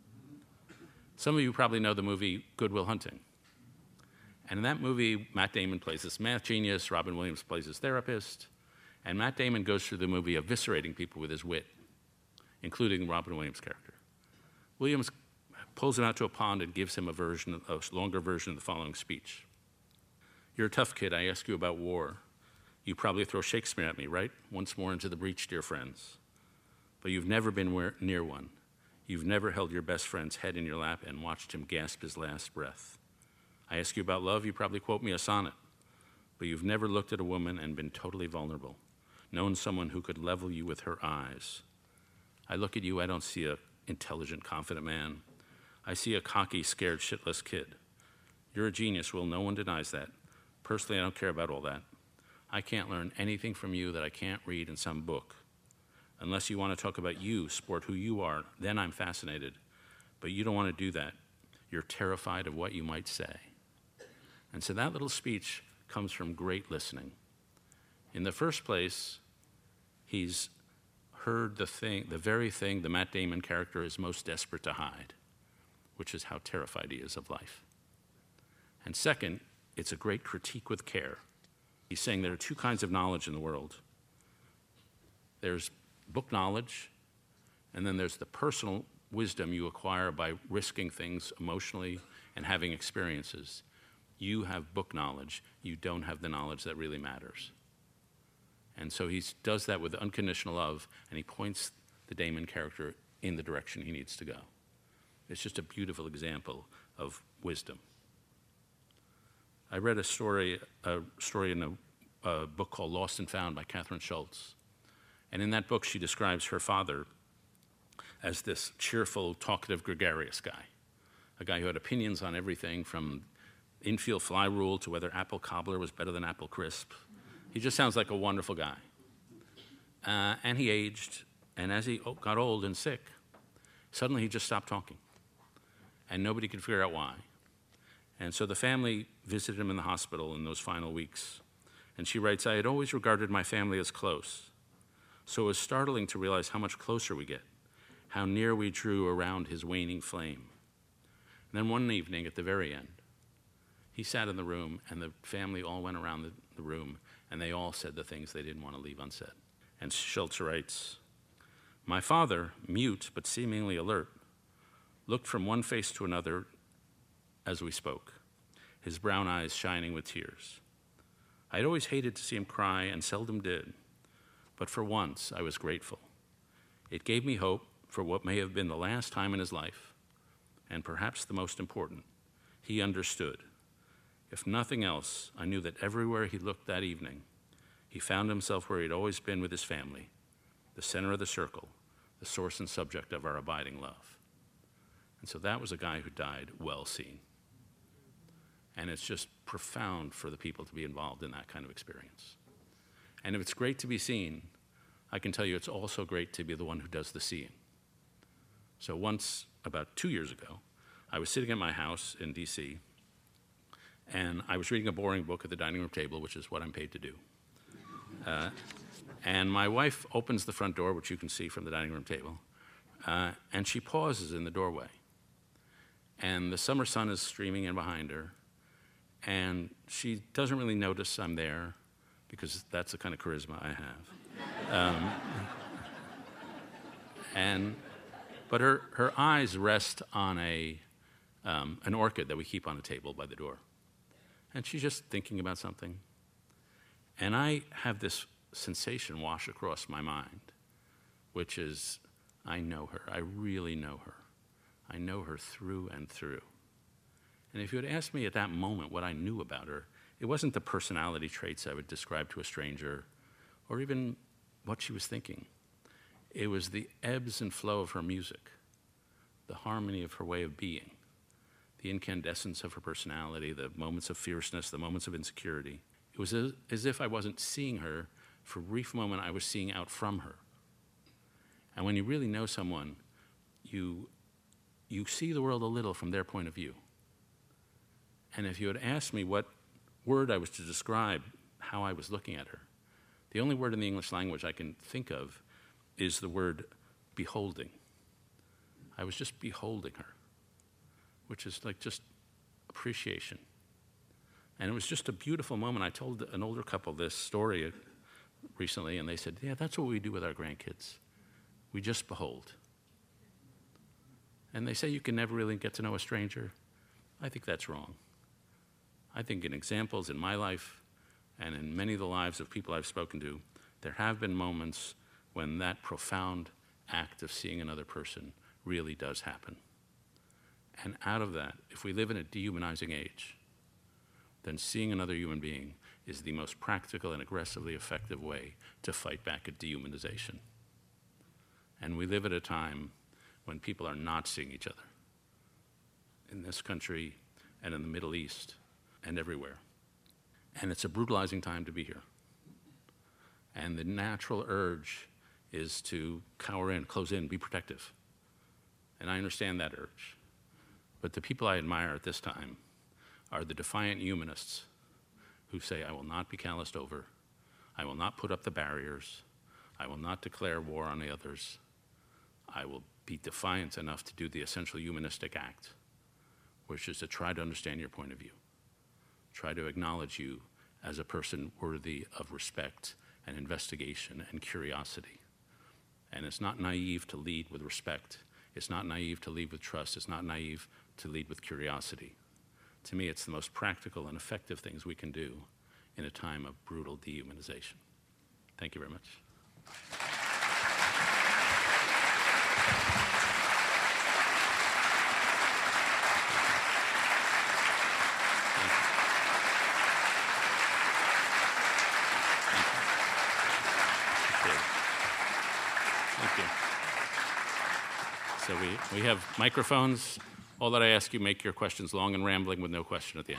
S3: Some of you probably know the movie Good Will Hunting. And in that movie, Matt Damon plays this math genius, Robin Williams plays his therapist, and Matt Damon goes through the movie eviscerating people with his wit, including Robin Williams' character. Williams pulls him out to a pond and gives him a version, a longer version of the following speech. "You're a tough kid. I ask you about war. You probably throw Shakespeare at me, right? Once more into the breach, dear friends. But you've never been near one. You've never held your best friend's head in your lap and watched him gasp his last breath. I ask you about love. You probably quote me a sonnet. But you've never looked at a woman and been totally vulnerable, known someone who could level you with her eyes. I look at you, I don't see an intelligent, confident man. I see a cocky, scared, shitless kid. You're a genius, Will. No one denies that. Personally, I don't care about all that. I can't learn anything from you that I can't read in some book. Unless you want to talk about you, sport who you are, then I'm fascinated. But you don't want to do that. You're terrified of what you might say." And so that little speech comes from great listening. In the first place, he's heard the thing, the very thing the Matt Damon character is most desperate to hide, which is how terrified he is of life. And second, it's a great critique with care. He's saying there are two kinds of knowledge in the world. There's book knowledge, and then there's the personal wisdom you acquire by risking things emotionally and having experiences. You have book knowledge. You don't have the knowledge that really matters. And so he does that with unconditional love, and he points the Damon character in the direction he needs to go. It's just a beautiful example of wisdom. I read a story, a story in a, a book called Lost and Found by Catherine Schultz. And in that book, she describes her father as this cheerful, talkative, gregarious guy, a guy who had opinions on everything from infield fly rule to whether apple cobbler was better than apple crisp. He just sounds like a wonderful guy. Uh, and he aged, and as he got old and sick, suddenly he just stopped talking. And nobody could figure out why. And so the family visited him in the hospital in those final weeks. And she writes, "I had always regarded my family as close. So it was startling to realize how much closer we get, how near we drew around his waning flame. And then one evening at the very end, he sat in the room, and the family all went around the, the room, and they all said the things they didn't want to leave unsaid." And Schultz writes, "My father, mute but seemingly alert, looked from one face to another as we spoke, his brown eyes shining with tears. I had always hated to see him cry and seldom did, but for once I was grateful. It gave me hope for what may have been the last time in his life, and perhaps the most important, he understood. If nothing else, I knew that everywhere he looked that evening, he found himself where he'd always been with his family, the center of the circle, the source and subject of our abiding love." And so that was a guy who died well seen. And it's just profound for the people to be involved in that kind of experience. And if it's great to be seen, I can tell you it's also great to be the one who does the seeing. So once, about two years ago, I was sitting at my house in D C, and I was reading a boring book at the dining room table, which is what I'm paid to do. Uh, and my wife opens the front door, which you can see from the dining room table, uh, and she pauses in the doorway. And the summer sun is streaming in behind her, and she doesn't really notice I'm there, because that's the kind of charisma I have. Um, and, but her, her eyes rest on a, um, an orchid that we keep on a table by the door. And she's just thinking about something. And I have this sensation wash across my mind, which is, I know her. I really know her. I know her through and through. And if you had asked me at that moment what I knew about her, it wasn't the personality traits I would describe to a stranger, or even what she was thinking. It was the ebbs and flow of her music, the harmony of her way of being, the incandescence of her personality, the moments of fierceness, the moments of insecurity. It was as, as if I wasn't seeing her. For a brief moment, I was seeing out from her. And when you really know someone, you, you see the world a little from their point of view. And if you had asked me what word I was to describe how I was looking at her, the only word in the English language I can think of is the word beholding. I was just beholding her, which is like just appreciation. And it was just a beautiful moment. I told an older couple this story recently, and they said, yeah, that's what we do with our grandkids. We just behold. And they say you can never really get to know a stranger. I think that's wrong. I think in examples in my life and in many of the lives of people I've spoken to, there have been moments when that profound act of seeing another person really does happen. And out of that, if we live in a dehumanizing age, then seeing another human being is the most practical and aggressively effective way to fight back at dehumanization. And we live at a time when people are not seeing each other, in this country and in the Middle East and everywhere. And it's a brutalizing time to be here. And the natural urge is to cower in, close in, be protective. And I understand that urge. But the people I admire at this time are the defiant humanists who say, I will not be calloused over. I will not put up the barriers. I will not declare war on the others. I will be defiant enough to do the essential humanistic act, which is to try to understand your point of view. Try to acknowledge you as a person worthy of respect and investigation and curiosity. And it's not naive to lead with respect. It's not naive to lead with trust. It's not naive to lead with curiosity. To me, it's the most practical and effective things we can do in a time of brutal dehumanization. Thank you very much. So we, we have microphones. All that I ask you, make your questions long and rambling with no question at the end.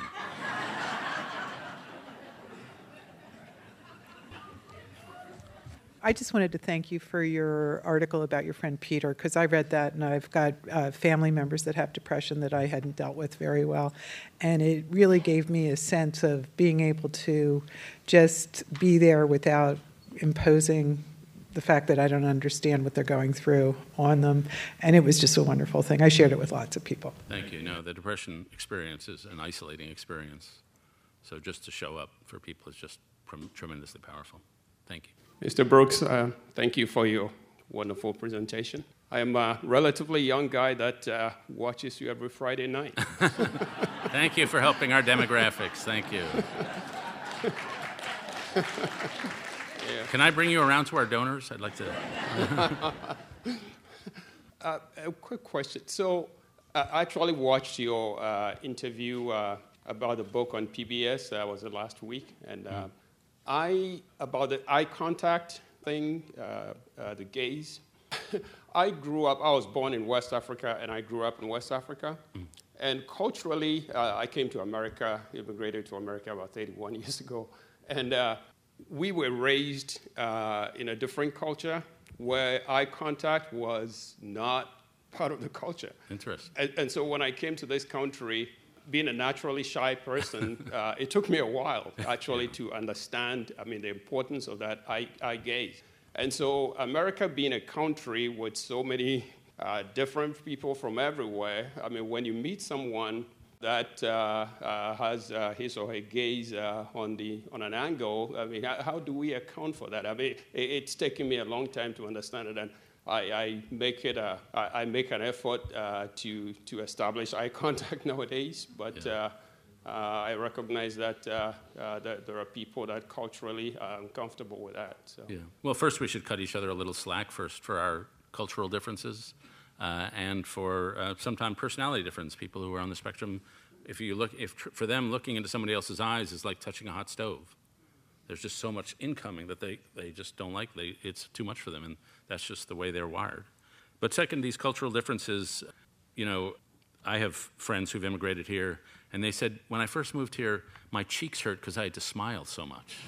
S4: I just wanted to thank you for your article about your friend Peter, because I read that, and I've got uh, family members that have depression that I hadn't dealt with very well. And it really gave me a sense of being able to just be there without imposing the fact that I don't understand what they're going through on them. And it was just a wonderful thing. I shared it with lots of people.
S3: Thank you. No, the depression experience is an isolating experience. So just to show up for people is just pr- tremendously powerful. Thank you.
S5: Mister Brooks, uh, thank you for your wonderful presentation. I am a relatively young guy that uh, watches you every Friday night.
S3: Thank you for helping our demographics. Thank you. Yeah. Can I bring you around to our donors? I'd like to.
S5: uh, a quick question. So uh, I actually watched your uh, interview uh, about the book on P B S. That uh, was it last week. And uh, mm. I, about the eye contact thing, uh, uh, the gaze. I grew up, I was born in West Africa, and I grew up in West Africa. Mm. And culturally, uh, I came to America, immigrated to America about thirty-one years ago. And uh, we were raised uh, in a different culture where eye contact was not part of the culture.
S3: Interesting.
S5: And, and so when I came to this country, being a naturally shy person, uh, it took me a while actually yeah. to understand, I mean, the importance of that eye, eye gaze. And so America being a country with so many uh, different people from everywhere, I mean, when you meet someone that uh, uh, has uh, his or her gaze uh, on the on an angle, I mean, how, how do we account for that? I mean, it, it's taken me a long time to understand it, and I, I make it a, I, I make an effort uh, to to establish eye contact nowadays. But yeah. uh, uh, I recognize that, uh, uh, that there are people that culturally are uncomfortable with that. So.
S3: Yeah. Well, first we should cut each other a little slack first for our cultural differences. Uh, and for uh, sometimes personality difference, people who are on the spectrum, if you look, if tr- for them looking into somebody else's eyes is like touching a hot stove. There's just so much incoming that they, they just don't like. They, it's too much for them, and that's just the way they're wired. But second, these cultural differences, you know, I have friends who've immigrated here, and they said, when I first moved here, my cheeks hurt because I had to smile so much.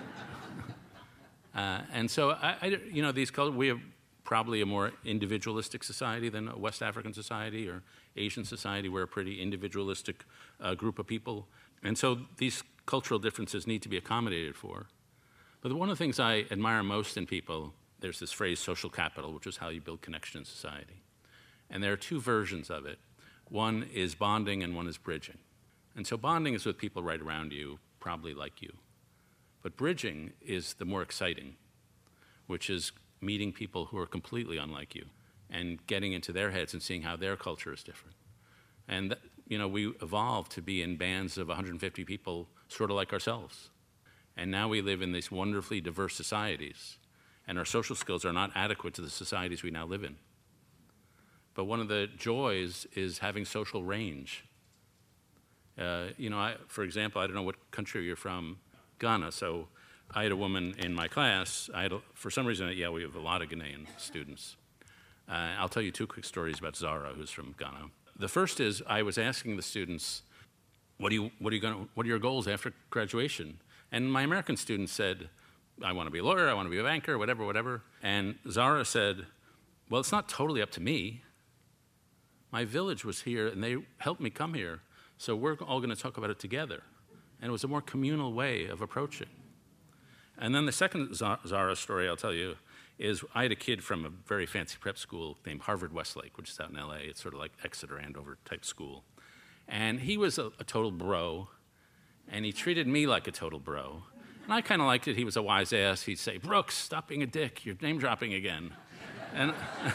S3: uh, and so, I, I, you know, these cultures, we have probably a more individualistic society than a West African society or Asian society. We're a pretty individualistic uh, group of people. And so these cultural differences need to be accommodated for. But one of the things I admire most in people, there's this phrase social capital, which is how you build connection in society. And there are two versions of it. One is bonding and one is bridging. And so bonding is with people right around you, probably like you. But bridging is the more exciting, which is meeting people who are completely unlike you and getting into their heads and seeing how their culture is different. And, you know, we evolved to be in bands of one hundred fifty people sort of like ourselves. And now we live in these wonderfully diverse societies, and our social skills are not adequate to the societies we now live in. But one of the joys is having social range. Uh, you know, I, for example, I don't know what country you're from, Ghana. So I had a woman in my class. I had, a, for some reason at Yale, we have a lot of Ghanaian students. Uh, I'll tell you two quick stories about Zara, who's from Ghana. The first is I was asking the students, "What do you, what are you going? What are your goals after graduation?" And my American students said, "I want to be a lawyer. I want to be a banker, whatever, whatever." And Zara said, "Well, it's not totally up to me. My village was here, and they helped me come here, so we're all going to talk about it together." And it was a more communal way of approaching. And then the second Zara story I'll tell you is I had a kid from a very fancy prep school named Harvard Westlake, which is out in L A. It's sort of like Exeter, Andover type school. And he was a, a total bro, and he treated me like a total bro. And I kind of liked it. He was a wise ass. He'd say, "Brooks, stop being a dick. You're name-dropping again." And,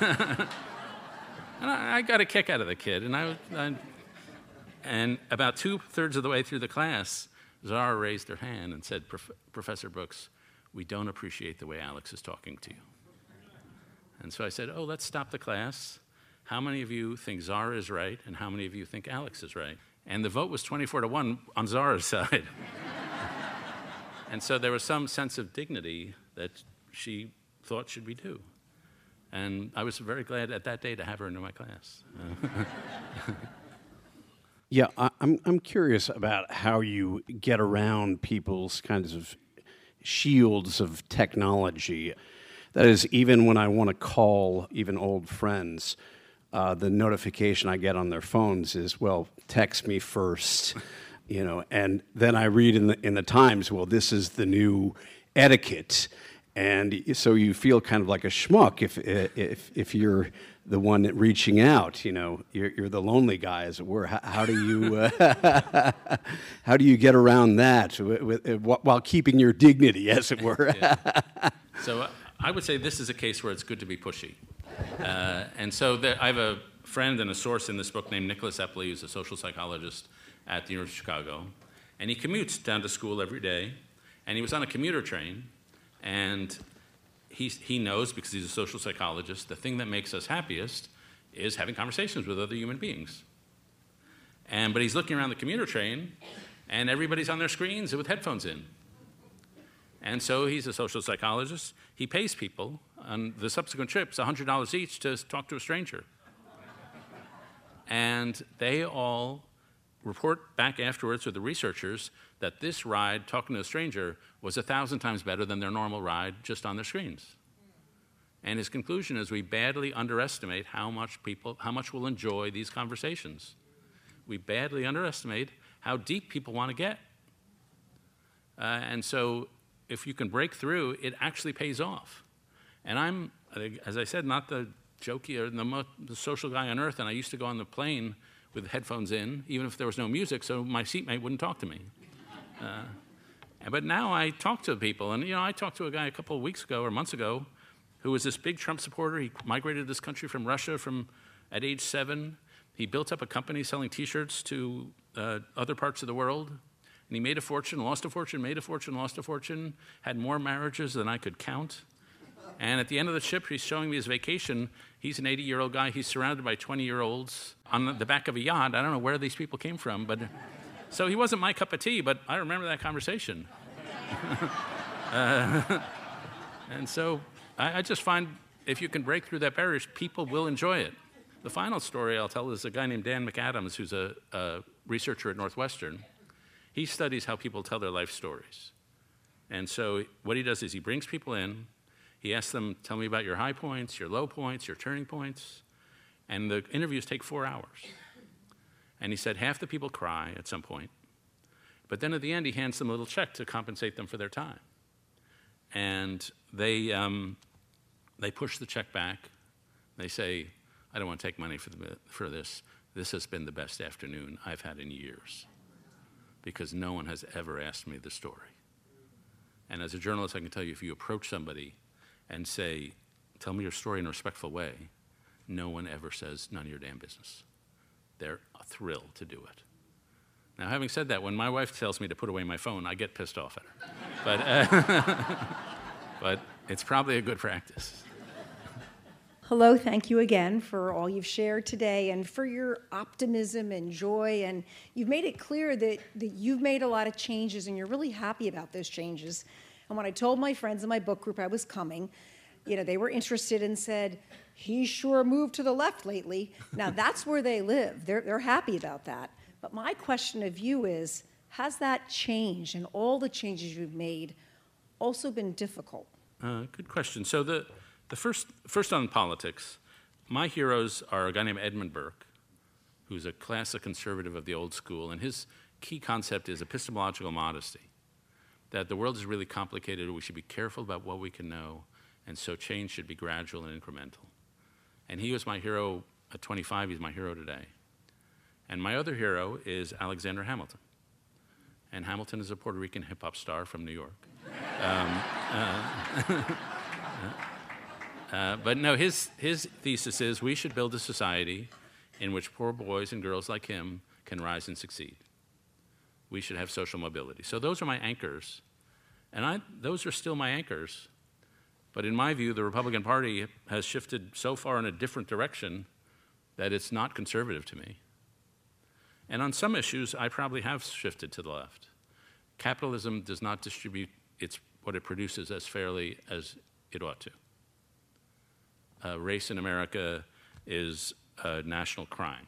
S3: and I, I got a kick out of the kid. And, I, I, and about two-thirds of the way through the class, Zara raised her hand and said, Prof- "Professor Brooks, we don't appreciate the way Alex is talking to you." And so I said, "Oh, let's stop the class. How many of you think Zara is right, and how many of you think Alex is right?" And the vote was twenty-four to one on Zara's side. And so there was some sense of dignity that she thought should be due. And I was very glad at that day to have her into my class.
S6: Yeah, I, I'm I'm curious about how you get around people's kinds of shields of technology. That is, even when I want to call even old friends, uh, the notification I get on their phones is, well, text me first, you know, and then I read in the in the Times, well, this is the new etiquette. And so you feel kind of like a schmuck if if if you're the one reaching out, you know, you're, you're the lonely guy, as it were. How, how do you uh, how do you get around that with, with, while keeping your dignity, as it were?
S3: Yeah. So uh, I would say this is a case where it's good to be pushy. Uh, and so there, I have a friend and a source in this book named Nicholas Epley, who's a social psychologist at the University of Chicago, and he commutes down to school every day, and he was on a commuter train. And he, he knows, because he's a social psychologist, the thing that makes us happiest is having conversations with other human beings. And but he's looking around the commuter train, and everybody's on their screens with headphones in. And so he's a social psychologist. He pays people on the subsequent trips one hundred dollars each to talk to a stranger. And they all report back afterwards with the researchers that this ride, talking to a stranger, was a thousand times better than their normal ride just on their screens. And his conclusion is we badly underestimate how much people, how much we'll enjoy these conversations. We badly underestimate how deep people want to get. Uh, and so if you can break through, it actually pays off. And I'm, as I said, not the jokey or the, mo- the social guy on earth, and I used to go on the plane with headphones in, even if there was no music, so my seatmate wouldn't talk to me. Uh, but now I talk to people, and you know, I talked to a guy a couple of weeks ago or months ago who was this big Trump supporter. He migrated to this country from Russia from at age seven. He built up a company selling T-shirts to uh, other parts of the world, and he made a fortune, lost a fortune, made a fortune, lost a fortune, had more marriages than I could count. And at the end of the trip, he's showing me his vacation. He's an eighty-year-old guy. He's surrounded by twenty-year-olds on the back of a yacht. I don't know where these people came from, but so he wasn't my cup of tea, but I remember that conversation. Uh, and so I, I just find if you can break through that barrier, people will enjoy it. The final story I'll tell is a guy named Dan McAdams, who's a, a researcher at Northwestern. He studies how people tell their life stories. And so what he does is he brings people in, he asks them, tell me about your high points, your low points, your turning points, and the interviews take four hours. And he said half the people cry at some point, but then at the end he hands them a little check to compensate them for their time. And they, um, they push the check back. They say, I don't want to take money for, the, for this. This has been the best afternoon I've had in years because no one has ever asked me the story. And as a journalist, I can tell you, if you approach somebody and say, tell me your story in a respectful way, no one ever says, none of your damn business. They're thrilled to do it. Now, having said that, when my wife tells me to put away my phone, I get pissed off at her. But, uh, but it's probably a good practice.
S7: Hello, thank you again for all you've shared today and for your optimism and joy. And you've made it clear that, that you've made a lot of changes and you're really happy about those changes. And when I told my friends in my book group I was coming, you know, they were interested and said, he sure moved to the left lately. Now, that's where they live. They're, they're happy about that. But my question of you is, has that change and all the changes you've made also been difficult?
S3: Uh, good question. So the... The first, first on politics, my heroes are a guy named Edmund Burke, who's a classic conservative of the old school, and his key concept is epistemological modesty, that the world is really complicated, we should be careful about what we can know, and so change should be gradual and incremental. And he was my hero at twenty-five, he's my hero today. And my other hero is Alexander Hamilton. And Hamilton is a Puerto Rican hip-hop star from New York. Um, uh, Uh, but no, his, his thesis is we should build a society in which poor boys and girls like him can rise and succeed. We should have social mobility. So those are my anchors. And I, those are still my anchors. But in my view, the Republican Party has shifted so far in a different direction that it's not conservative to me. And on some issues, I probably have shifted to the left. Capitalism does not distribute its, what it produces as fairly as it ought to. Uh, race in America is a national crime.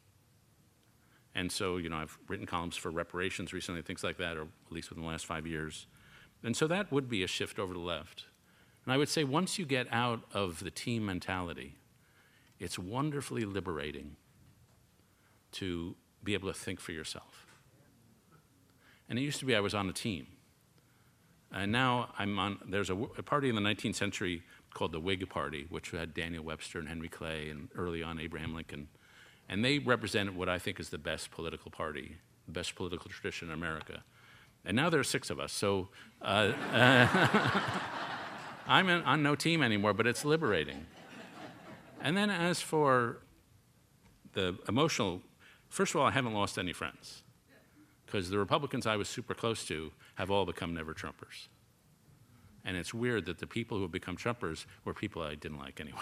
S3: And so, you know, I've written columns for reparations recently, things like that, or at least within the last five years. And so that would be a shift over to the left. And I would say once you get out of the team mentality, it's wonderfully liberating to be able to think for yourself. And it used to be I was on a team. And now I'm on, there's a, a party in the nineteenth century called the Whig Party, which had Daniel Webster and Henry Clay and early on Abraham Lincoln. And they represented what I think is the best political party, the best political tradition in America. And now there are six of us, so uh, uh, I'm in, on no team anymore, but it's liberating. And then as for the emotional, first of all, I haven't lost any friends, because the Republicans I was super close to have all become never-Trumpers. And it's weird that the people who have become Trumpers were people I didn't like anyway.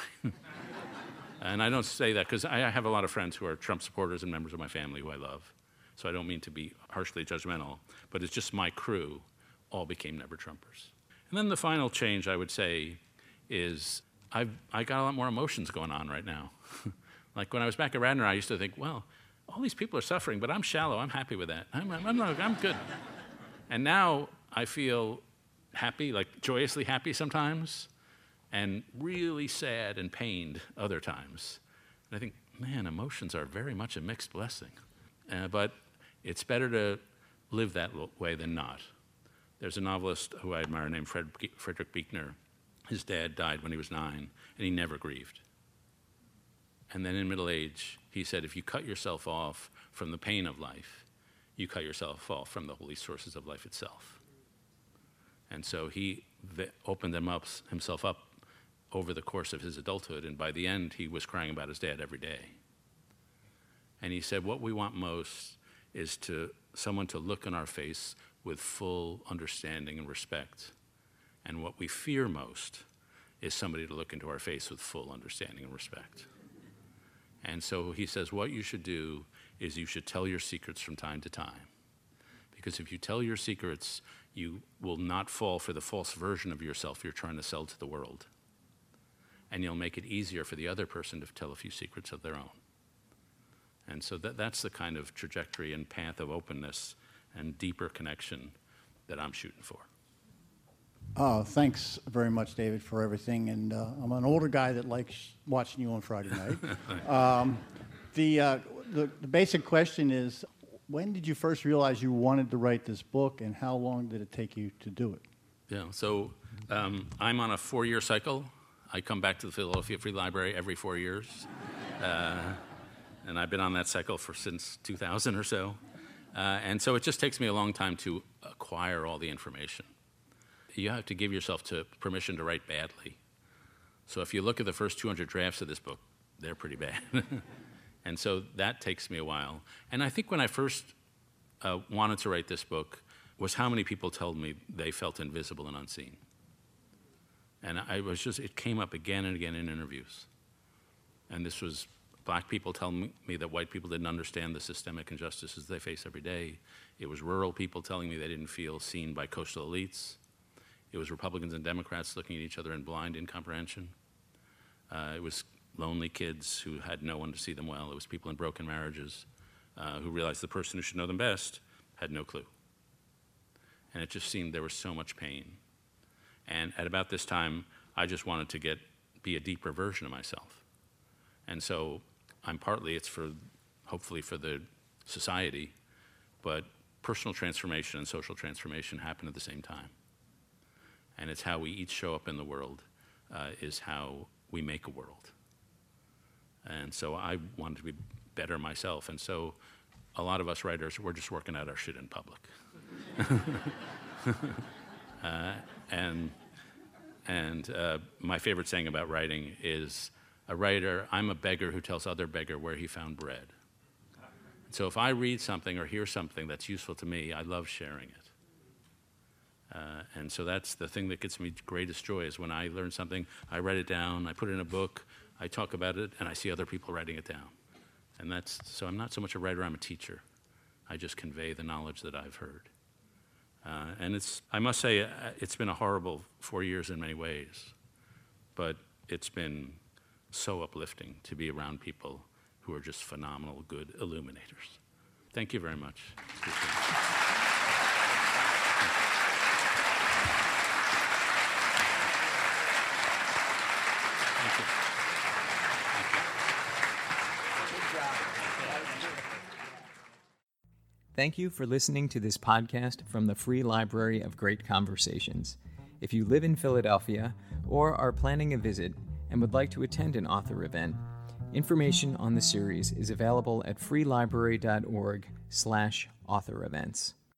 S3: And I don't say that because I have a lot of friends who are Trump supporters and members of my family who I love. So I don't mean to be harshly judgmental, but it's just my crew all became never-Trumpers. And then the final change I would say is I've I got a lot more emotions going on right now. Like when I was back at Radnor, I used to think, well, all these people are suffering, but I'm shallow. I'm happy with that. I'm, I'm, not, I'm good. And now I feel happy, like joyously happy sometimes, and really sad and pained other times. And I think, man, emotions are very much a mixed blessing. Uh, but it's better to live that way than not. There's a novelist who I admire named Fred, Frederick Buechner. His dad died when he was nine, and he never grieved. And then in middle age, he said, if you cut yourself off from the pain of life, you cut yourself off from the holy sources of life itself. And so he opened them up, himself up over the course of his adulthood, and by the end, he was crying about his dad every day. And he said, what we want most is to someone to look in our face with full understanding and respect. And what we fear most is somebody to look into our face with full understanding and respect. And so he says, what you should do is you should tell your secrets from time to time. Because if you tell your secrets, you will not fall for the false version of yourself you're trying to sell to the world. And you'll make it easier for the other person to tell a few secrets of their own. And so that, that's the kind of trajectory and path of openness and deeper connection that I'm shooting for.
S8: Uh, thanks very much, David, for everything. And uh, I'm an older guy that likes watching you on Friday night. um, the, uh, the the basic question is, when did you first realize you wanted to write this book, and how long did it take you to do it?
S3: Yeah, so um, I'm on a four-year cycle. I come back to the Philadelphia Free Library every four years. Uh, and I've been on that cycle for since two thousand or so. Uh, and so it just takes me a long time to acquire all the information. You have to give yourself to permission to write badly. So if you look at the first two hundred drafts of this book, they're pretty bad. And so that takes me a while. And I think when I first uh, wanted to write this book was how many people told me they felt invisible and unseen. And I was just, it came up again and again in interviews. And this was black people telling me that white people didn't understand the systemic injustices they face every day. It was rural people telling me they didn't feel seen by coastal elites. It was Republicans and Democrats looking at each other in blind incomprehension. Uh, it was lonely kids who had no one to see them well. It was people in broken marriages uh, who realized the person who should know them best had no clue. And it just seemed there was so much pain. And at about this time, I just wanted to get be a deeper version of myself. And so I'm partly, it's for, hopefully for the society, but personal transformation and social transformation happen at the same time. And it's how we each show up in the world uh, is how we make a world. And so I wanted to be better myself. And so a lot of us writers, we're just working out our shit in public. uh, and and uh, my favorite saying about writing is, a writer, I'm a beggar who tells other beggar where he found bread. So if I read something or hear something that's useful to me, I love sharing it. Uh, and so that's the thing that gets me greatest joy is when I learn something, I write it down, I put it in a book, I talk about it, and I see other people writing it down. And that's, so I'm not so much a writer, I'm a teacher. I just convey the knowledge that I've heard. Uh, and it's, I must say, uh, it's been a horrible four years in many ways, but it's been so uplifting to be around people who are just phenomenal, good illuminators. Thank you very much.
S1: Thank you for listening to this podcast from the Free Library of Great Conversations. If you live in Philadelphia or are planning a visit and would like to attend an author event, information on the series is available at freelibrary dot org slash author events.